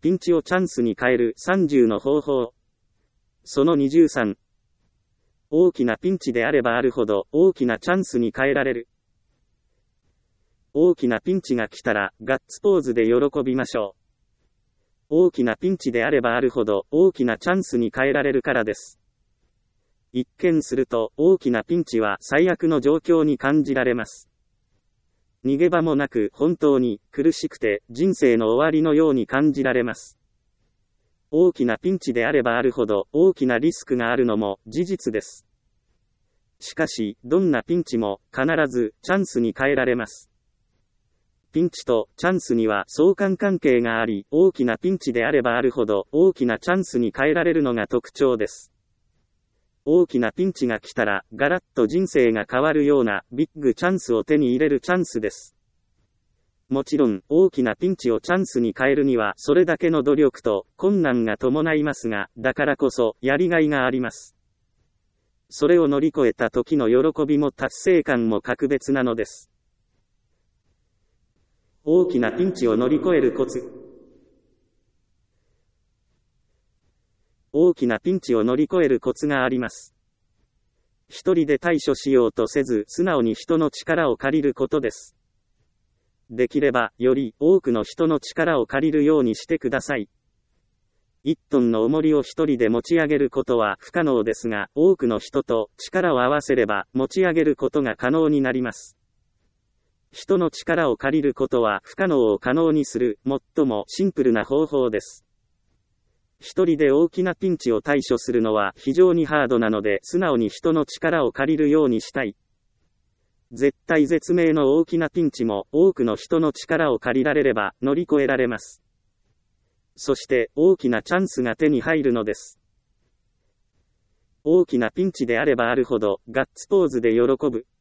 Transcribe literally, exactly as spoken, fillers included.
ピンチをチャンスに変えるさんじゅうの方法。そのにじゅうさん。大きなピンチであればあるほど大きなチャンスに変えられる。大きなピンチが来たらガッツポーズで喜びましょう。大きなピンチであればあるほど大きなチャンスに変えられるからです。一見すると大きなピンチは最悪の状況に感じられます。逃げ場もなく本当に苦しくて人生の終わりのように感じられます。大きなピンチであればあるほど大きなリスクがあるのも事実です。しかし、どんなピンチも必ずチャンスに変えられます。ピンチとチャンスには相関関係があり、大きなピンチであればあるほど大きなチャンスに変えられるのが特徴です。大きなピンチが来たらガラッと人生が変わるようなビッグチャンスを手に入れるチャンスです。もちろん大きなピンチをチャンスに変えるにはそれだけの努力と困難が伴いますが、だからこそやりがいがあります。それを乗り越えた時の喜びも達成感も格別なのです。大きなピンチを乗り越えるコツ。大きなピンチを乗り越えるコツがあります。一人で対処しようとせず、素直に人の力を借りることです。できれば、より多くの人の力を借りるようにしてください。一トンの重りを一人で持ち上げることは不可能ですが、多くの人と力を合わせれば持ち上げることが可能になります。人の力を借りることは不可能を可能にする最もシンプルな方法です。一人で大きなピンチを対処するのは非常にハードなので、素直に人の力を借りるようにしたい。絶対絶命の大きなピンチも多くの人の力を借りられれば乗り越えられます。そして大きなチャンスが手に入るのです。大きなピンチであればあるほどガッツポーズで喜ぶ。